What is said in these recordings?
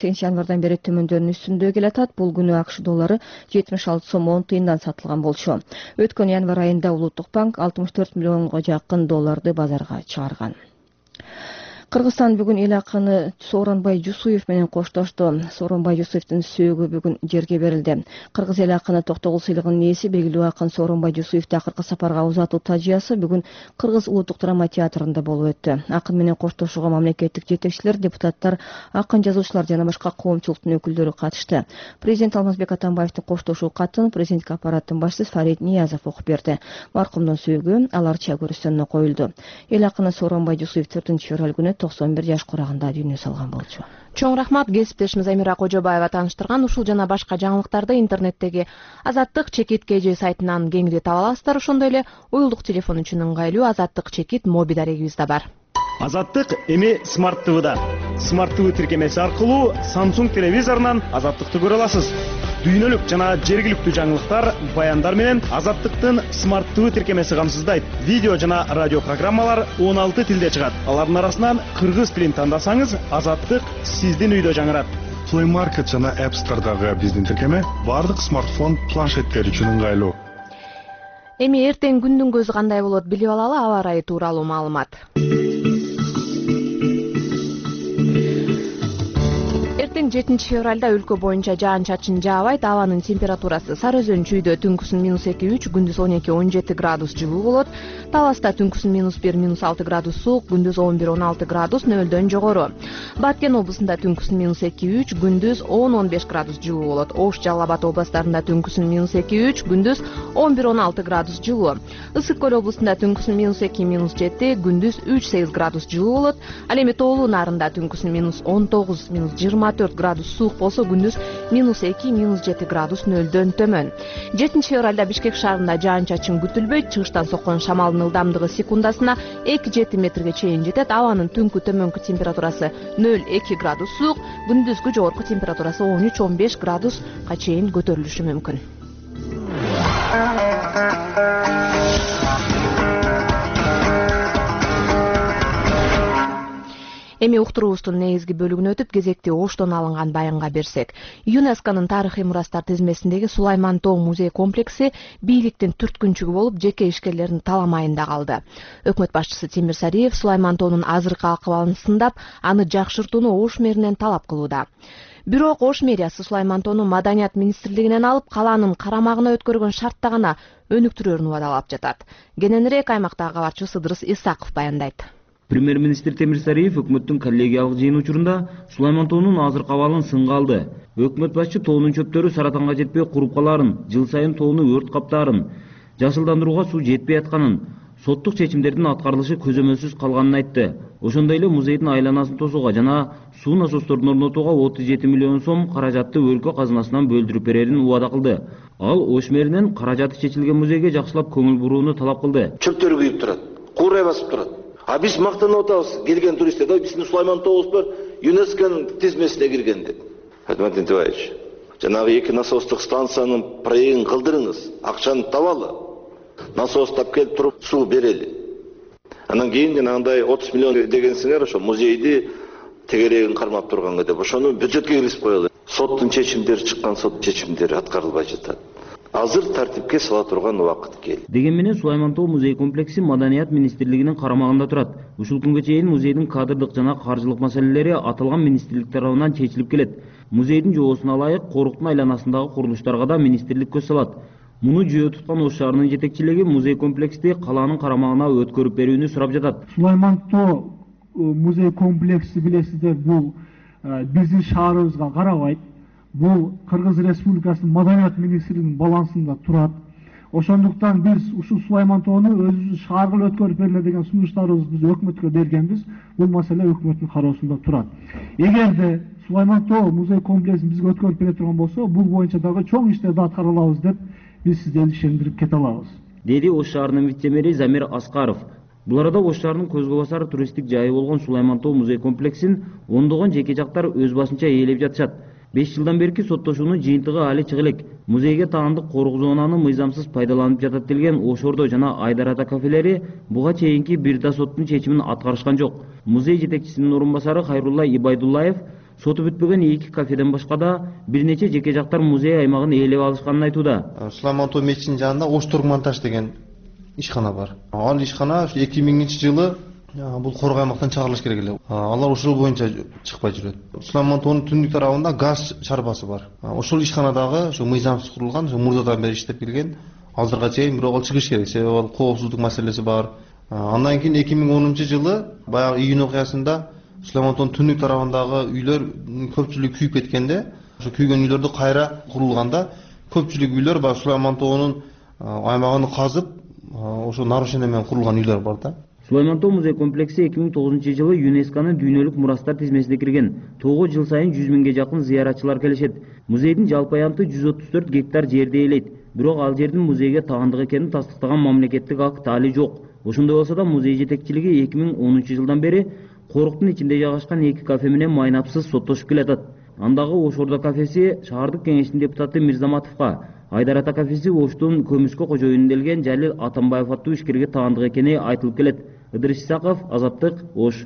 Январдан бери төмөндөрүнүн үстүндө келатат. Бул күнү АКШ доллары 76 сом 10 тыйындан сатылган болчу. Өткөн январь айында Улуттук банк 64 миллионго жакын долларды базарга чыгарган. Кыргызстан бүгүн эл акыны Сооронбай Жусуев менен коштошту. Сооронбай Жусуевдин сөөгү бүгүн жерге берилди. Кыргыз эл акыны Токтогул сыйлыгынын ээси белгилүү акын Сооронбай Жусуевди акыркы сапарга узатуу тажыясы бүгүн Кыргыз Улуттук драма театрында болуп өттү. Акын менен коштошууга мамлекеттик жетекчилер, депутаттар, акын жазуучулар жана башка коомчулуктун өкүлдөрү катышты. Президент Алмазбек Атамбаевдин коштошуу катын президенттик аппараттын башчысы Фарид Ниязов окуп берди. Маркумдун сөөгү аларча көрүстөнүнө коюлду. Эл акыны Сооронбай Жусуев 4-февраль күнү 91 жаш курагында дүйнө салган болчу. Чоң рахмат, кесиптешimiz Амира Кожобаева тааныштырган ушул жана башка жаңылыктарды интернеттеги Азаттык чекит KG сайтынан кеңири таба аласыздар. Ошондой эле уюлдук телефон үчүн ыңгайлуу Азаттык чекит моби дарегибиз да бар. Азаттык эми Smart TV'да. Smart TV тиркемеси аркылуу Samsung телевизорунан Азаттыкты көрө аласыз. Дүйнөлүк жана жергиликтүү жаңылыктар, баяндар менен Азаттыктын Smart TV тиркемеси камсыздайт. Видео жана радио программалар 16 тилде чыгат. Алардын арасынан кыргыз тилин тандасаңыз, Азаттык сиздин үйдө жаңырат. Play Market жана App Store'дагы биздин тиркеме бардык смартфон, планшеттер үчүн ыңгайлуу. Эми эртең күндүн көзү кандай болот билип алалы, аба ырайы тууралуу маалымат. Эртең 7-февралда өлкө боюнча жаан-чачын жаабайт, абанын температурасы Сары Өзөн чүйдө түнкүсүн -2-3, күндүз 12-17 градус жылуу болот. Таласта түнкүсүн -1-6 градус суук, күндүз 11-16 градус нөлдөн жогору. Баткен облусунда түнкүсүн -2-3, күндүз 10-15 градус жылуу болот. Ош, Жалал Абад областарында түнкүсүн -2-3, күндүз 11-16 градус жылуу. Ысык Көл облусунда түнкүсүн -2-7, күндүз 3-8 градус жылуу болот. Ал эми Тоолуу нарында түнкүсүн -19, -24 градус суук болсо, күндүз -2-7 градус нөлдөн төмөн. 7-февралда Бишкек шаарында жаан-чачын күтүлбөйт. Чыгыштан соккон шамалдын ылдамдыгы секундасына 2-7 метрге чейин жетет. Абанын түнкү төмөнкү температурасы 0-2 градус суук, күндүзгү жогорку температурасы 13-15 градуска чейин көтөрүлүшү мүмкүн. Эми уктуруубуздун негизги бөлүгүнө өтүп, кезекти Оштон алынган баянга берсек. ЮНЕСКОнун тарыхый мурастар тизмесиндеги Сулайман Тоо музей комплекси бийликтин түрткүнчүгү болуп, жеке ишкерлердин таламайында калды. Өкмөт башчысы Темир Сариев Сулайман Тоонун азыркы акыбалын сындап, аны жакшыртууну Ош мэринен талап кылууда. Бирок Ош мэриясы Сулайман Тоону Маданият министрлигинен алып, калаанын карамагына өткөргөн шартта гана өнүктүрөөрүн убадалап жатат. Кененирээк аймактагы кабарчыбыз Ыдырыс Исаков баяндайт. Премьер-министр Темир Сариев өкмөттүн коллегиялык жыйын учурунда Сулайман Тоонун азыркы абалын сынга алды. Өкмөт башчы тоонун чөптөрү саратанга жетпей куруп каларын, жыл сайын тоону өрт каптаарын, жашылдандырууга суу жетпей атканын, соттук чечимдердин аткарылышы көзөмөлсүз калганын айтты. Ошондой эле музейдин айланасын тосууга жана суу насосторун орнотууга 37 миллион сом каражатты өлкө казынасынан бөлдүрүп берерин убада кылды. Ал Ош мэринен каражаты чечилген музейге жакшылап көңүл бурууну талап кылды. Чөптөр күйүп турат, куурай басып турат. А биз мактанып атабыз, келген туристтер, да биздин Сулайман Тообуз бар, ЮНЕСКОнун тизмесине кирген деп. Дмитрий Николаевич, жанагы 2 насостук станциянын проектин кылдырыңыз, акчаны табалы. Насос тап келип туруп суу берели. Анан кийин жанагындай 30 миллион дегенсиңер, ошо музейди тегерегин кармап турганга деп, ошону бюджетке киргизип коелу. Соттун чечимдери чыккан, сот чечимдери аткарылбай жатат. Азыр тартипке сала турган убакыт келди. Деген менен Сулайман Тоо музей комплекси Маданият министрлигинин карамагында турат. Ушул күнгө чейин музейдин кадрдык жана каржылык маселелери аталган министрлик тарабынан чечилип келет. Музейдин жоосуна ылайык коруктун айланасындагы курулуштарга да министрлик көз салат. Муну жөө туткан Ош шаарынын жетекчилиги музей комплексти калаанын карамагына өткөрүп берүүнү сурап жатат. Сулайман Тоо музей комплекси билесиздер, бул биздин шаарыбызга карабайт. Бул Кыргыз Республикасынын Маданият министрлигинин балансында турат. Ошондуктан биз ушул Сулайман Тоону өзүбүз шаарга өткөрүп бериле деген сунуштарыбызды биз өкмөткө бергенбиз. Бул маселе өкмөттүн кароосунда турат. Эгерде Сулайман Тоо музей комплексин бизге өткөрүп бере турган болсо, бул боюнча дагы чоң иштерди аткара алабыз деп биз сиздерди ишендирип кете алабыз. Деди Ош шаарынын вице-мэри Замир Аскаров. Бул арада Ош шаарынын көзгө басар туристтик жайы болгон Сулайман Тоо музей комплексин ондогон жеке жактар өз башынча ээлеп жатышат. 5 жылдан берки соттошуунун жыйынтыгы али чыга элек. Музейге таандык корuk зонаны мыйзамсыз пайдаланып жатат делген Ош Ордо жана Айдар Ата кафелери буга чейинки бир да соттун чечимин аткарышкан жок. Музей жетекчисинин орун басары Хайрулла Ибайдуллаев Соту бүтпөгөн 2 кафеден башка да бир нече жеке жактар музей аймагын ээлеп алышканын айтууда. Сулаймантоо мечитинин жанында Оштурмонтаж деген ишкана бар. Ал ишкана 2000-жылы бул корго аймактан чыгарылыш керек эле. Алар ошол боюнча чыкпай жүрөт. Сулаймантоонун түндүк тарабында газ чарбасы бар. Ошол ишканадагы ушу мыйзамсыз курулган, мурдадан бери иштеп келген. Азырга чейин бирок ал чыгыш керек, себеби ал коопсуздук маселеси бар. Андан кийин 2010-жылы баягы июнь окуясында Сулаймантоонун түндүк тарабындагы үйлөр көпчүлүк күйүп кеткенде, ошо күйгөн үйлөрдү кайра курулганда көпчүлүк үйлөр баягы Сулаймантоонун аймагын казып, ошо нарушение менен курулган үйлөр бар да. Сулаймантоо музей комплекси 2009-жылы ЮНЕСКОнун дүйнөлүк мурастар тизмесине кирген. Тоого жыл сайын 100 миңге жакын зыяратчылар келишет. Музейдин жалпы аянты 134 гектар жерди ээлейт. Бирок ал жердин музейге таандык экенин тастыктаган мамлекеттик акт али жок. Ошондой болсо да музей жетекчилиги 2010-жылдан бери коруктун ичинде жайгашкан 2 кафе менен майнапсыз соттошуп келатат. Андагы Ош Орда кафеси шаардык кеңештин депутаты Мирзаматовго, Айдар Ата кафеси Оштун Көмүскө кожоюнун делген Жалил Атамбаев аттуу ишкерге таандык экени айтылып келет. Ыдырыш Исаков, Азаттык, Ош.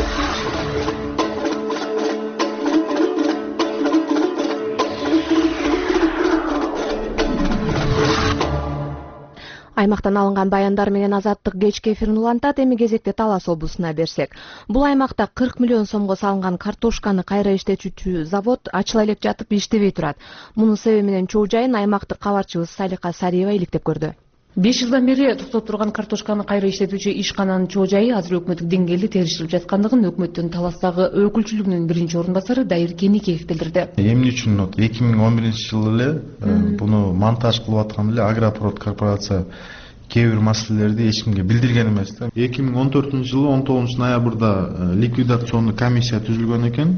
Аймактан алынган баяндар менен Азаттык кечки эфирин улантат. Эми кезекте Талас облусуна берсек. Бул аймакта 40 миллион сомго салынган картошканы кайра иштетүүчү завод ачыла элек жатып иштебей турат. Мунун себеби менен чоо жайын аймактык кабарчыбыз Салика Сариева иликтеп көрдү. 5 жылдан бери токтоп турган картошканы кайра иштетүүчү ишкананын чоо жайы азыр өкмөттүк деңгээлде териштирип жаткандыгын өкмөттүн Таластагы өкүлчүлүгүнүн биринчи орун басары Дайыр Кеникеев билдирди. Эмне үчүн 2011-жылы эле буну монтаж кылып аткан эле Агропрод корпорация кээ бир маселелерди эч кимге билдирген эмес да. 2014-жылы 19 ноябрда ликвидационный комиссия түзүлгөн экен.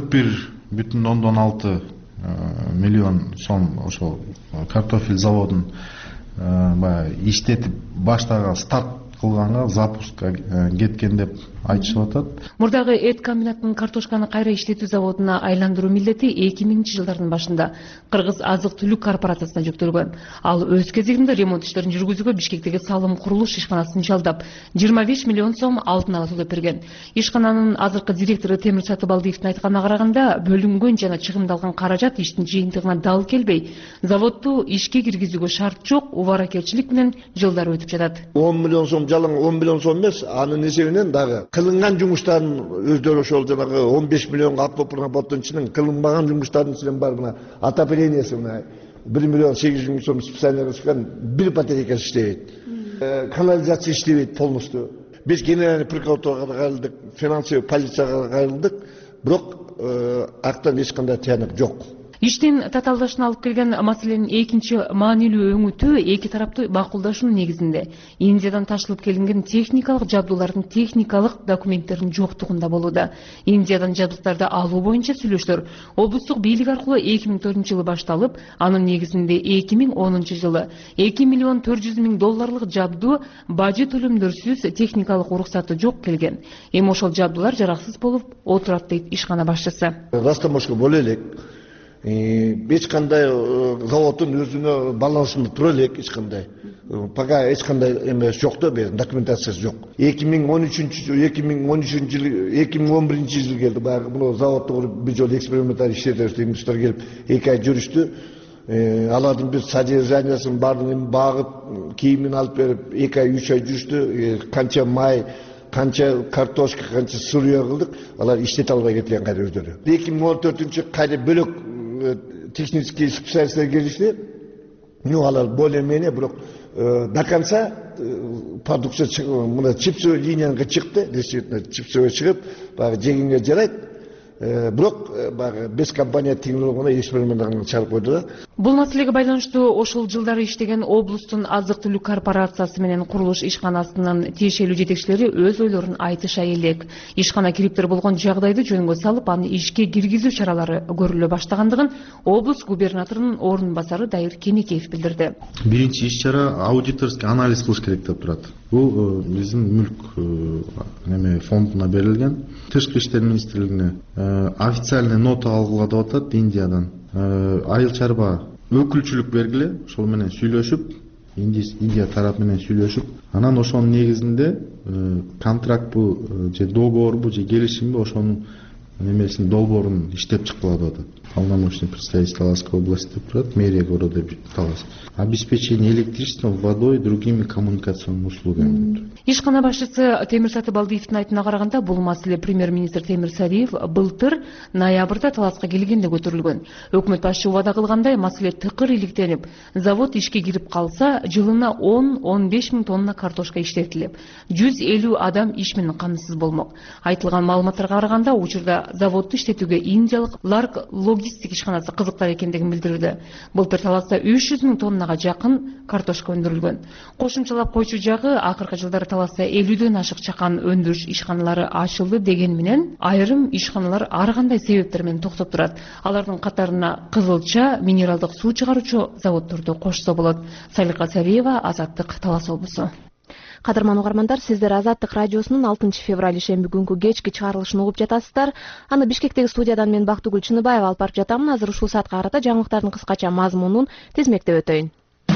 41,6 миллион сом ошол картофель заводун иштетип баштаган старт кылганга запускка кеткен деп айтышып атат. Мурдагы эт комбинатынын картошканы кайра иштетүү заводуна айландыруу милдети 2000-жылдардын башында Кыргыз азык-түлүк корпорациясына жүктөлгөн. Ал өз кезегинде ремонт иштерин жүргүзүүгө Бишкектеги салым курулуш ишканасын жалдап 25 миллион сом алдын ала төлөп берген. Ишкананын азыркы директору Темир Сатыбалдиевдин айтканына караганда, бөлүнгөн жана чыгымдалган каражат иштин жыйынтыгына дал келбей, заводду ишке киргизүүгө шарт жок, убаракерчилик менен жылдар өтүп жатат. 10 миллион сом жалаң 10 миллион сом эмес, анын эсебинен дагы кылынган жумуштардын өздөрү ошол жанагы 15 миллионго аппараттын ичинен кылынбаган жумуштардын ичинен бар мына отоплениеси мына 1 миллион 800 миң сом специально чыккан бир батарейкасы иштебейт. Канализация иштебейт полностью. Биз генеральный прокуратурага кайрылдык, финансовый полицияга кайрылдык, бирок актан эч кандай тыянак жок. Иштин татаалдашына алып келген маселенин экинчи маанилүү өңүтү эки тараптуу макулдашуунун негизинде Индиядан ташылып келинген техникалык жабдуулардын техникалык документтеринин жоктугунда болууда. Индиядан жабдыктарды алуу боюнча сүйлөшүүлөр облустук бийлик аркылуу 2004-жылы башталып, анын негизинде 2010-жылы 2 миллион 400 миң долларлык жабдуу бажы төлөмдөрсүз техникалык уруксаты жок келген. Эми ошол жабдуулар жараксыз болуп отурат дейт ишкана башчысы. Растамошко боло элек. Эч кандай заводдун өзүнө балансында тура элек эч кандай. Пока эч кандай эмес жок да, документациясы жок. 2011-жылы келди баягы бул заводду бир жолу эксперименталь иштетебиз деген кишилер келип 2 ай жүрүштү. Алардын бир содержаниясын баарын багып, кийимин алып берип 2 ай 3 ай жүрүштү. Канча май, канча картошка, канча сурья кылдык, алар иштете албай кеткен кайра өздөрү. 2014-жылы кайра бөлөк технический специалисттер келишти. Алар более-менее, бирок до конца продукция мына чипсовый линияга чыкты, действительно чипсовый чыгып, баягы жегенге жарайт. Бирок без компания теңдүүлүгүнө эксперименттерин чыгарып койду да. Бул маселеге байланыштуу ошол жылдары иштеген облустун азык-түлүк корпорациясы менен курулуш ишканасынын тиешелүү жетекчилери өз ойлорун айтыша элек. Ишкана кириптер болгон жагдайды жөнгө салып, аны ишке киргизүү чаралары көрүлө баштагандыгын облус губернаторунун орун басары Дайыр Кеникеев билдирди. Биринчи иш-чара аудиторский анализ кылыш керек деп турат. Бул биздин мүлк фондуна берилген. Тышкы иштер министрлигине официальный нота алгыла деп атат Индиядан. Айыл чарба өкүлчүлүк бергиле, ошол менен сүйлөшүп, Индия тарап менен сүйлөшүп, анан ошонун негизинде контракт бу же договор бу же келишим бу ошонун немесин долбоорун иштеп чыккыла деп атат. Полномочный представитель Таласской области деп турат, мэрия города Талас. Обеспечение электричеством, водой, другими коммуникационными услугами. Ишкана башчысы Темир Сатыбалдиевдин айтына караганда, бул маселе премьер-министр Темир Сариев былтыр ноябрда Таласка келгенде көтөрүлгөн. Өкмөт башчы убада кылгандай, маселе тыкыр иликтенип, завод ишке кирип калса, жылына 10-15 миң тонна картошка иштетилип, 150 адам иш менен камсыз болмок. Айтылган маалыматтарга караганда, учурда заводду иштетүүгө индиялык Lark логистик ишканасы кызыктар экендигин билдирүүдө. Былтыр Таласта 300 миң тоннага жакын картошка өндүрүлгөн. Кошумчалап койчу жагы, акыркы жылдары Таласта 50ден ашык чакан өндүрүш ишканалары ачылды деген менен, айрым ишканалар ар кандай себептер менен токтоп турат. Алардын катарына кызылча, минералдык суу чыгаруучу заводдорду кошсо болот. Салика Сариева, Азаттык, Талас облусу. Кадырман угармандар, сиздер Азаттык радиосунун 6 февраль ишемби күнгү кечки чыгарылышын угуп жатасыздар. Аны Бишкектеги студиядан мен Бактыгүл Чыныбаева алып барып жатамын. Азыр ушул саатка карата жаңылыктардын кыскача мазмунун тизмектеп өтөйүн.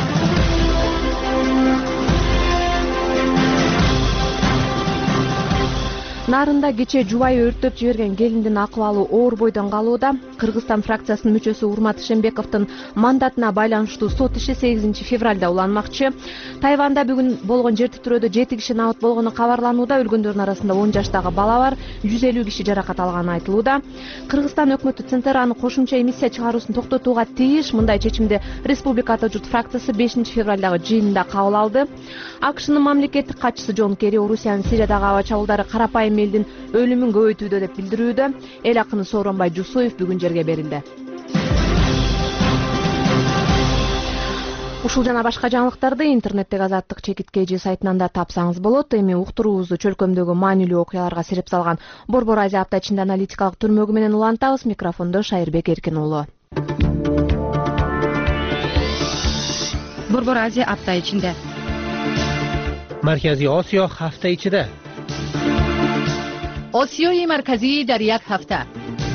Нарында кече жубайы өрттөп жиберген келиндин акыбалы оор бойдон калууда. Кыргызстан фракциясынын мүчөсү Урмат Шембековдун мандатына байланыштуу сот иши 8 февралда уланмакчы. Тайванда бүгүн болгон жер титирөөдө 7 киши набыт болгону кабарланууда. Өлгөндөрдүн арасында 10 жаштагы бала бар, 150 киши жаракат алганы айтылууда. Кыргызстан өкмөтү Центраны кошумча эмиссия чыгаруусун токтотууга тийиш. Мындай чечимди Республика Ата журт фракциясы 5 февралдагы жыйынында кабыл алды. АКШнын мамлекеттик катчысы Джон Керри Орусиянын Сириядагы аба чабуулдары карапайым элдин өлүмүн көбөйтүүдө деп билдирүүдө. Эл акыны Сооронбай Жусуев бүгүн жерге берилди. Ушул жана башка жаңылыктарды интернеттеги Азаттык чекиткейжи сайтынан да тапсаңыз болот. Эми уктуруубузду чөлкөмдөгү маанилүү окуяларга сирип салган Борбор Азия апта ичинде аналитикалык түрмөгү менен улантабыз. Микрофондо Шайырбек Эркин уулу. Борбор Азия апта ичинде. Маркази Осиё ҳафта ичида. Осиёи марказӣ дар як ҳафта.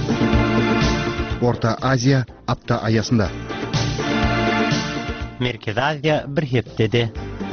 Орта Азия апта аясында. Merkez Азия bir heftede.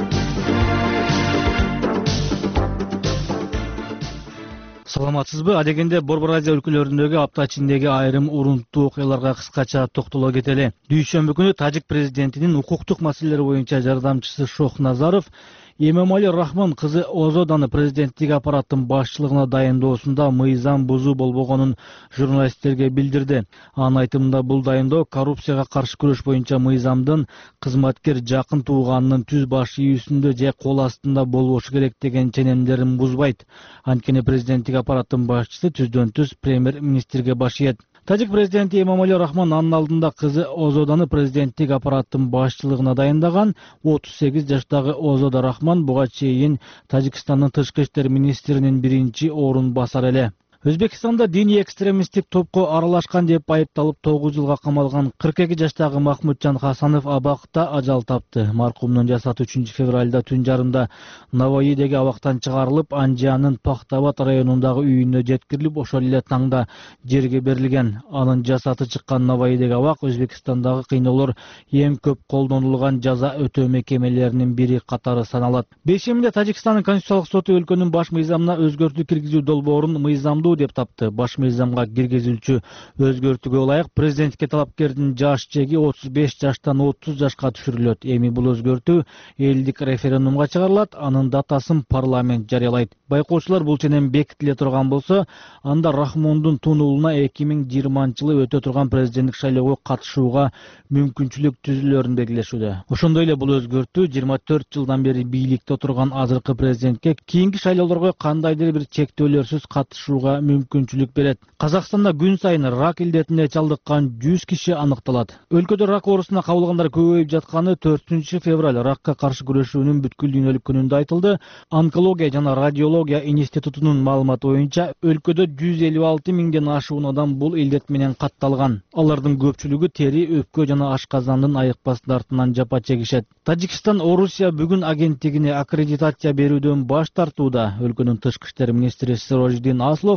Саламатсызбы? Адегенде Борбор Азия өлкөлөрүндөгү апта ичиндеги айрым урунттуу окуяларга кыскача токтоло кетели. Дүйшөмбү күнү Тажик президентинин укуктук маселелер боюнча жардамчысы Шохназаров Эмомали Рахмон кызы Озоданы президенттик аппараттын башчылыгына дайындоосунда мыйзам бузуу болбогонун журналисттерге билдирди. Анын айтымында бул дайындоо коррупцияга каршы күрөш боюнча мыйзамдын кызматкер жакын тууганынын түз баш ийүүсүндө же кол астында болбошу керек деген ченемдерин бузбайт. Анткени президенттик аппараттын башчысы түздөн-түз премьер-министрге баш ийет. Тажик президенти Эмомали Рахмон анын алдында кызы Озоданы президенттик аппараттын башчылыгына дайындаган. 38 жаштагы Озода Рахмон буга чейин Тажикстандын тышкы иштер министринин биринчи орун басары эле. Өзбекстанда диний экстремисттик топко аралашкан деп айыпталып 9 жылга камалган 42 жаштагы Махмуджан Хасанов абакта ажал тапты. Маркумдун жасаты 3 февралда түн жарымда Наваидеги абактан чыгарылып, Анжиянын Пахтабад районундагы үйүнө жеткирилип, ошол эле таңда жерге берилген. Анын жасаты чыккан Наваидеги абак Өзбекстандагы кыйноолор эң көп колдонулган жаза өтөө мекемелеринин бири катары саналат. Бешеминде Тажикстандын Конституциялык соту өлкөнүн баш мыйзамына өзгөртүү киргизүү долбоорун мыйзамдуу деп тапты. Баш мыйзамга киргизүүчү өзгөртүүгө ылайык президентке талапкердин жаш чеги 35 жаштан 30 жашка түшүрүлөт. Эми бул өзгөртүү элдик референдумга чыгарылат, анын датасын парламент жарыялайт. Байкоочулар бул ченем бекитиле турган болсо, анда Рахмондун тун уулуна 2020-жылы өтө турган президенттик шайлоого катышууга мүмкүнчүлүк түзүлөрүн белгилешүүдө. Ошондой эле бул өзгөртүү 24 жылдан бери бийликте отурган азыркы президентке кийинки шайлоолорго кандайдыр бир чектөөлөрсүз катышууга мүмкүнчүлүк берет. Казакстанда күн сайын рак илдетине чалдыккан 100 киши аныкталат. Өлкөдө рак оорусуна кабылгандар көбөйүп жатканы 4 февраль ракка каршы күрөшүүнүн бүткүл дүйнөлүк күнүндө айтылды. Онкология жана радиология институтунун маалыматы боюнча өлкөдө 156 миңден ашуун адам бул илдет менен катталган. Алардын көпчүлүгү тери, өпкө жана ашказандын айыкпастын артынан жапа чегишет. Тажикстан Орусия бүгүн агенттигине аккредитация берүүдөн баш тартууда. Өлкөнүн тышкы иштер министри Сирождин Аслов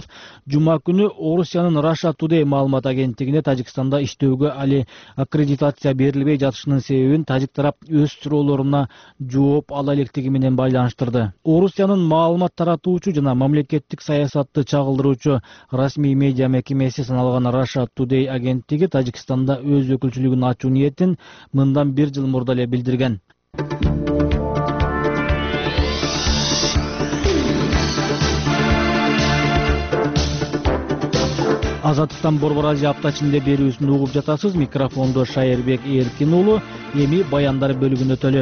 жума күнү Орусиянын Russia Today маалымат агенттигине Тажикстанда иштөөгө али аккредитация берилбей жатышынын себебин тажик тарап өз суроолоруна жооп ала электиги менен байланыштырды. Орусиянын маалымат таратуучу жана мамлекеттик саясатты чагылдыруучу расмий медиа мекемеси саналган Russia Today агенттиги Тажикстанда өз өкүлчүлүгүн ачуу ниетин мындан 1 жыл мурда эле билдирген. Азаттыктан Борбор Азия апта ичинде берүүсүн угуп жатасыз. Микрофондо Шайырбек Эркин уулу. Эми баяндар бөлүгүнө өтөлү.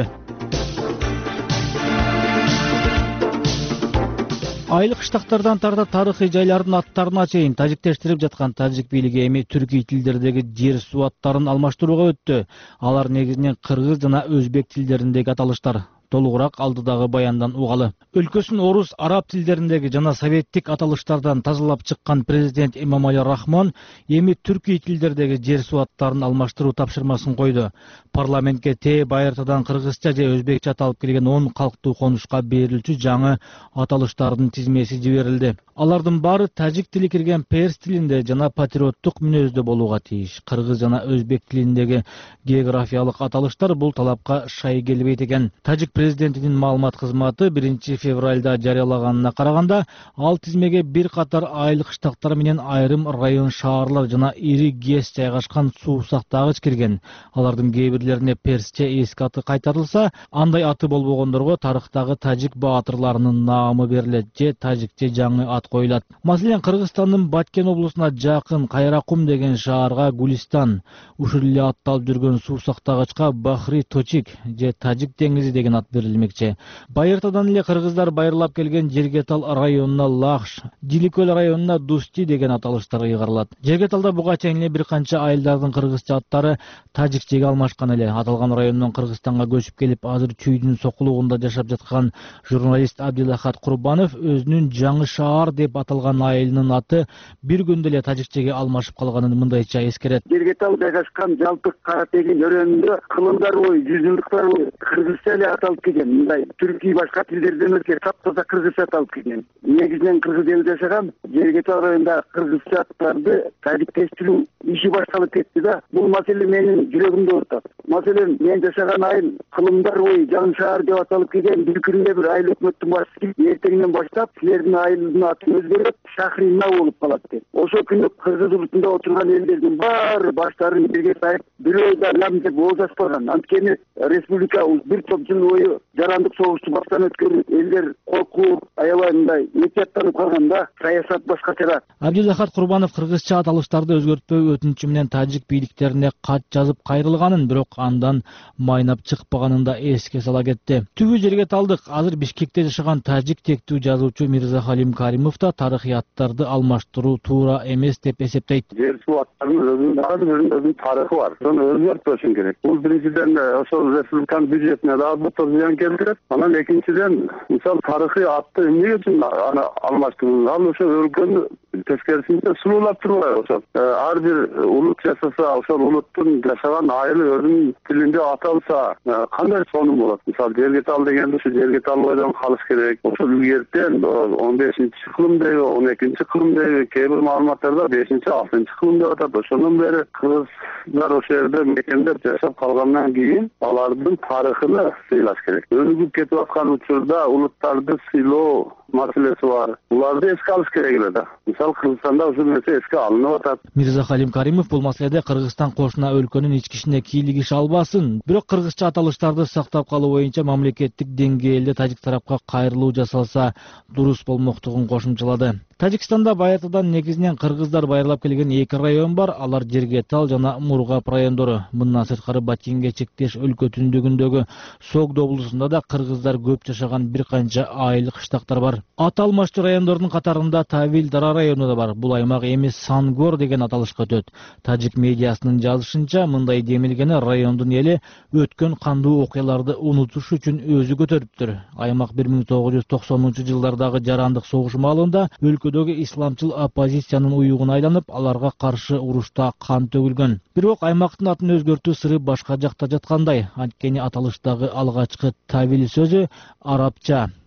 Айыл кыштактардан тарта тарыхый жайлардын аттарына чейин тажиктештирип жаткан тажик бийлиги эми түркий тилдердеги жер суу аттарын алмаштырууга өттү. Алар негизинен кыргыз жана өзбек тилдериндеги аталыштар. Толугураак алдыдагы баяндан угалы. Өлкөсүн орус, араб тилдериндеги жана советтик аталыштардан тазалап чыккан президент Эмомали Рахмон эми түркий тилдердеги жер суу аттарын алмаштыруу тапшырмасын койду. Парламентке байыртадан кыргызча же өзбекче аталып келген 10 калктуу конушка берилчү жаңы аталыштардын тизмеси жиберилди. Алардын баары тажик тили кирген перс тилинде жана патриоттук мүнөздө болууга тийиш. Кыргыз жана өзбек тилиндеги географиялык аталыштар бул талапка шай келбейт экен. Тажик президентинин маалымат кызматы 1 февралда жарыялаганына караганда, ал тизмеге бир катар айыл кыштактар менен айрым район шаарлар жана ири ГЭС жайгашкан суусактагыч кирген. Алардын кээ бирлерине персче эски аты кайтарылса, андай аты болбогондорго тарыхтагы тажик баатырларынын наамы берилет же тажикче жаңы ат коюлат. Маселен, Кыргызстандын Баткен облусуна жакын Кайракум деген шаарга Гулистан, ушул эле атталып жүргөн суусактагычка Бахри Точик же Тажик деңизи деген ат берилмекчи. Байыртадан эле кыргыздар байырлап келген Жергетал районуна Лахш, Диликөл районуна Дусти деген аталыштар ыйгарылат. Жергеталда буга чейин эле бир канча айылдардын кыргызча аттары тажикчеге алмашкан эле. Аталган райондон Кыргызстанга көчүп келип, азыр Чүйдүн сокулугунда жашап жаткан журналист Абдилахат Курбанов өзүнүн Жаңы шаар деп аталган айылынын аты бир күндө эле тажикчеге алмашып калганын мындайча эскерет. Жергетал жайгашкан жалпы Каратегин өрөөнүндө кылымдар бою, 100 жылдыктар бою кыргызча эле аталып келген. Мындай түркий башка тилдерден өзгөчө таптаза кыргызча аталып келген. Негизинен кыргыз элде жашаган Жергетал районунда кыргызча аттарды тажиктештирүү иши башталып кетти да. Бул маселе менин жүрөгүмдө отурат. Маселен, мен жашаган айыл кылымдар бою Жаңы шаар деп аталып келген. Бир күндө бир айыл өкмөттүн башчысы эртеңден баштап силердин айылдын аты өзгөрүп Шахрина болуп калат деп. Ошол күнү кыргыз улутунда отурган элдердин баары баштарын жерге сайып, бирөө да лам деп ооз ачпаган. Анткени республика бир топ жыл бою жарандык согушту баштан өткөрүп, элдер коркуп, аябай мындай этияттанып калганда саясат башкачараак. Абдилахат Курбанов кыргызча аталыштарды өзгөртпөө өтүнүчү менен тажик бийликтерине кат жазып кайрылганын, бирок андан майнап чыкпаганын да эске сала кетти. Түбү Жергеталдык азыр Бишкекте жашаган тажик тектүү жазуучу Мирзахалим Каримов да тарыхый аттарды алмаштыруу туура эмес деп эсептейт. Жер суу аттарынын өзүнүн тарыхы бар. Аны өзгөртпөшүң керек. Бул биринчиден ошол республиканын бюджетине дагы бир зыян келтирет. Анан экинчиден, мисалы тарыхый атты эмне үчүн аны алмаштыруу? Ал ошо өлкөнү тескерисинче сулуулап турбайбы ошол. Ар бир улут жашаса, ошол улуттун жашаган айылы өзүнүн тилинде аталса, кандай сонун болот? Мисалы Жергетал дегенде ушу Жергетал бойдон калыш керек. Ошол илгертен 15-кылымдагы, 12-кылымдагы кээ бир маалыматтарда 5-6-кылым деп атат. Ошондон бери кыргыздар ошол жерде мекендеп жашап калгандан кийин алардын тарыхын сыйлаш керек. Өнүгүп кетип аткан учурда улуттарды сыйлоо маселеси бар. Буларды эске алыш керек эле да. Мисалы Кыргызстанда ушул нерсе эске алынып атат. Мирзахалим Каримов бул маселеде Кыргызстан кошуна өлкөнүн ички ишине кийлигише албасын. Бирок кыргызча аталыштарды сактап калуу боюнча мамлекеттик деңгээлде тажик тарапка кайрылуу жасалса дурус болмоктугун кошумчалады. Тажикстанда байыртадан негизинен кыргыздар байырлап келген 2 район бар. Алар Жергетал жана Мургап райондору. Мындан сырткары Баткенге чектеш өлкө түндүгүндөгү Согдо облусунда да кыргыздар көп жашаган бир канча айыл кыштактар бар. Ат алмаштыруу райондордун катарында Тавил Дара району да бар. Бул аймак эми Сангор деген аталышка өтөт. Тажик медиасынын жазышынча, мындай демилгени райондун эли өткөн кандуу окуяларды унутуш үчүн өзү көтөрүптүр. Аймак 1990-жылдардагы жарандык согуш маалында өлкөдөгү исламчыл оппозициянын уюгуна айланып, аларга каршы урушта кан төгүлгөн. Бирок аймактын атын өзгөртүү сыры башка жакта жаткандай. Анткени аталыштагы алгачкы Тавил сөзү арабча.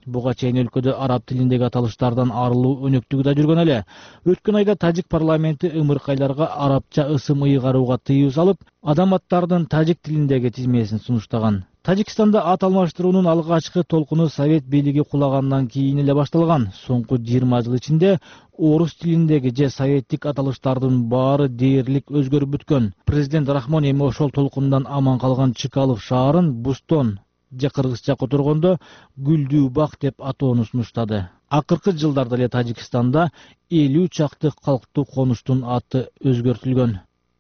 Буга чейин өлкөдө араб тилиндеги аталыштардан арылуу өнөктүгү да жүргөн эле. Өткөн айда тажик парламенти ымыркайларга арабча ысым ыйгарууга тыюу салып, адам аттарынын тажик тилиндеги тизмесин сунуштаган. Тажикстанда ат алмаштыруунун алгачкы толкуну совет бийлиги кулагандан кийин эле башталган. Соңку 20 жыл ичинде орус тилиндеги же советтик аталыштардын баары дээрлик өзгөрүп бүткөн. Президент Рахмон эми ошол толкундан аман калган Чыкалов шаарын Бустон же кыргызча которгондо Гүлдүү бак деп атоону сунуштады. Акыркы жылдарда эле Тажикстанда 50 чакты калктуу конуштун аты өзгөртүлгөн.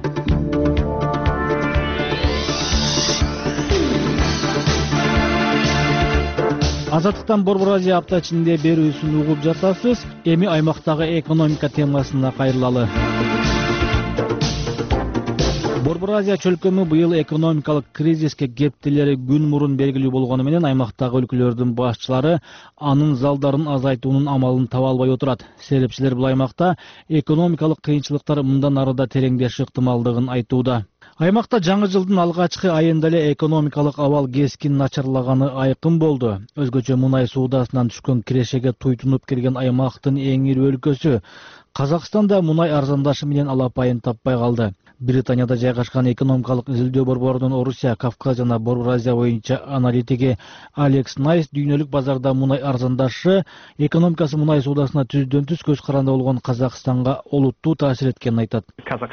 Азаттыктан Борбор Азия апта ичинде берүүсүн угуп жатасыз. Эми аймактагы экономика темасына кайрылалы. Борбор Азия чөлкөмү быйыл экономикалык кризиске кептелери күн мурун белгилүү болгону менен аймактагы өлкөлөрдүн башчылары анын залдарын азайтуунун амалын таба албай отурат. Серепчилер бул аймакта экономикалык кыйынчылыктар мындан ары да тереңдеши ыктымалдыгын айтууда. Аймакта жаңы жылдын алгачкы айында эле экономикалык абал кескин начарлаганы айкын болду. Өзгөчө мунай суудасынан түшкөн кирешеге туйтунуп келген аймактын эң ири өлкөсү Казакстанда мунай арзандашы менен алапайын таппай калды. Британияда жайгашкан экономикалык изилдөө борборунун Орусия, Кавказ жана Борбор Азия боюнча аналитиги Алекс Найс дүйнөлүк базарда мунай арзандашы экономикасы мунай суудасына түздөн түз көз каранды болгон Казакстанга олуттуу таасир эткенин айтат.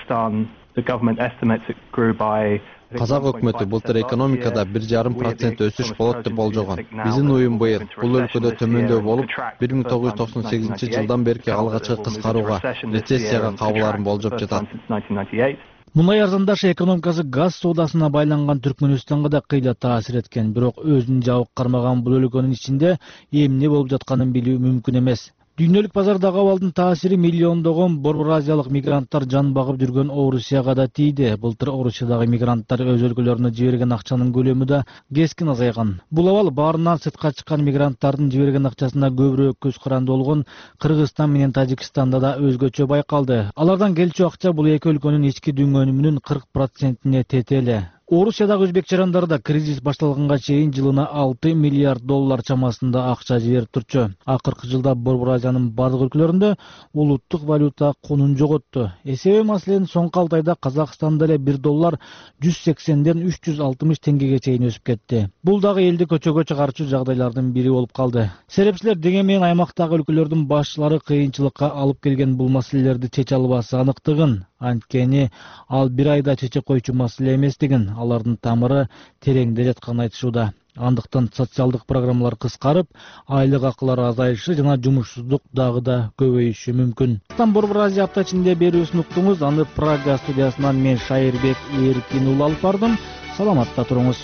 Казак өкмөтү былтыр экономикада 1,5% өсүш болот деп болжогон. Биздин уюм быйыл бул өлкөдө төмөндөй болуп, 1998 жылдан берки алгачкы кыскарууга, рецессияга кабыларын болжоп жатат. Мунай арзандашы экономикасы газ соодасына байланган Түркмөнстанга да кыйла таасир эткен, бирок өзүн жабык кармаган бул өлкөнүн ичинде эмне болуп жатканын билүү мүмкүн эмес. Дүйнөлүк базардагы абалдын таасири миллиондогон борбор азиялык мигранттар жан багып жүргөн Орусияга да тийди. Былтыр Орусиядагы мигранттар өз өлкөлөрүнө жиберген акчанын көлөмү да кескин азайган. Бул абал баарынан сыртка чыккан мигранттардын жиберген акчасына көбүрөөк көз каранды болгон Кыргызстан менен Тажикстанда да өзгөчө байкалды. Алардан келчү акча бул эки өлкөнүн ички дүңгөнүмүнүн 40%-не тете. Орусиядагы өзбек жарандары да кризис башталганга чейин жылына $6 миллиард чамасында акча жиберип турчу. Акыркы жылда Борбор Азиянын бардык өлкөлөрүндө улуттук валюта конун жоготту. Эсеби маселенин соңку 6 айда Казакстанда эле $1 180ден 360 теңгеге чейин өсүп кетти. Бул дагы элди көчөгө чыгарчу жагдайлардын бири болуп калды. Серепчилер деген менен аймактагы өлкөлөрдүн башчылары кыйынчылыкка алып келген бул маселелерди чече албасы аныктыгын, анткени ал бир айда чече койчу маселе эместигин, алардын тамыры тереңде жатканын айтышууда. Андыктан социалдык программалар кыскарып, айлык акылар азайышы жана жумушсуздук дагы да көбөйүшү мүмкүн. Борбор Азия апта ичинде берүүсүн уктуңуз. Аны Прага студиясынан мен Шайырбек Эркин уулу алып бардым. Саламатта туруңуз.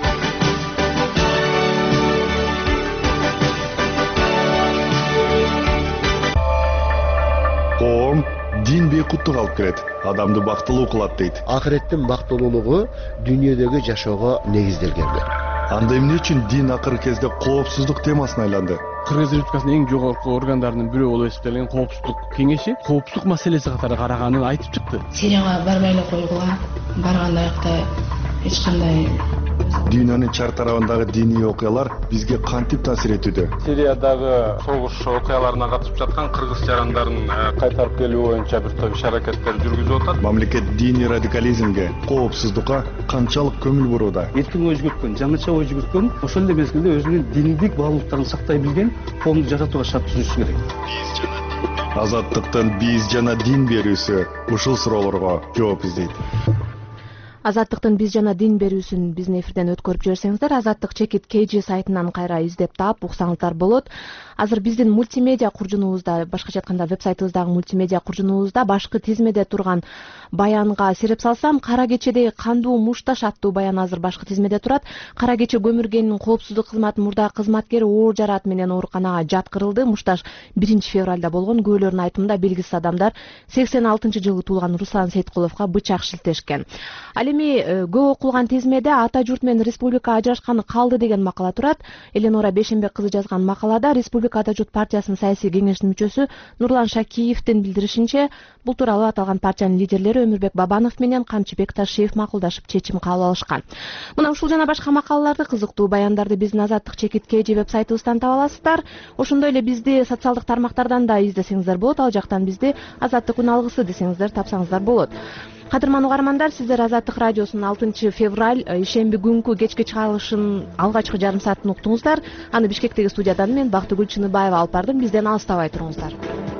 Коом дин бейкуттук алып келет, адамды бактылуу кылат дейт. Ахиреттин бактылуулугу дүйнөдөгү жашоого негизделген. Анда эмне үчүн дин акыркы кезде коопсуздук темасына айланды? Кыргыз Республикасынын эң жогорку органдарынын бирөө болуп эсептелген коопсуздук кеңеши коопсуздук маселеси катары караганын айтып чыкты. Сирияга барбай эле койгула, барганда аякта эч кандай Дүйнөнүн чар тарабындагы диний окуялар бизге кантип таасир этүүдө? Сириядагы согуш окуяларына катышып жаткан кыргыз жарандарын кайтарып келүү боюнча бир топ иш-аракеттер жүргүзүп атат. Мамлекет диний радикализмге, коопсуздукка канчалык көңүл бурууда? Эркин ой жүгүрткөн, жаңыча ой жүгүрткөн, ошол эле мезгилде өзүнүн диндик баалуулуктарын сактай билген коомду жасатууга шарт түзүшү керек. Азаттыктын биз жана дин берүүсү ушул суроолорго жооп издейт. Азаттыктын биз жана дин берүүсүн биздин эфирден өткөрүп жиберсеңиздер, Азаттык чекит KG сайтынан кайра издеп таап уксаңыздар болот. Азыр биздин мультимедиа куржунубузда, башкача айтканда веб-сайтыбыздагы мультимедиа куржунубузда башкы тизмеде турган баянга сереп салсам, Кара кечедеги кандуу мушташ аттуу баян азыр башкы тизмеде турат. Кара кече көмүргенин коопсуздук кызматынын мурда кызматкери оор жараат менен ооруканага жаткырылды. Мушташ 1 февралда болгон. Күбөлөрдүн айтымында белгисиз адамдар 86-жылы туулган Руслан Сейткуловго бычак шилтешкен. Ал ал эми көп окулган тезмеде ата журт менен республика ажырашканы калды деген макала турат. Эленора Бешенбек кызы жазган макалада Республика ата журт партиясынын саясий кеңешинин мүчөсү Нурлан Шакиевдин билдиришинче, бул тууралуу аталган партиянын лидерлери Өмүрбек Бабанов менен Камчыбек Ташиев макулдашып чечим кабыл алышкан. Мына ушул жана башка макалаларды, кызыктуу баяндарды биздин Азаттык чекит KG веб-сайтыбыздан таба аласыздар. Ошондой эле бизди социалдык тармактардан да издесеңиздер болот. Ал жактан бизди Азаттык күн алгысы десеңиздер тапсаңыздар болот. Кадырман угармандар, сиздер Азаттык радиосунун 6 февраль ишемби күнкү кечки чыгарылышын алгачкы жарым саатын уктуңуздар. Аны Бишкектеги студиядан мен Бактыгүл Чыныбаева алып бардым. Бизден алыстабай туруңуздар.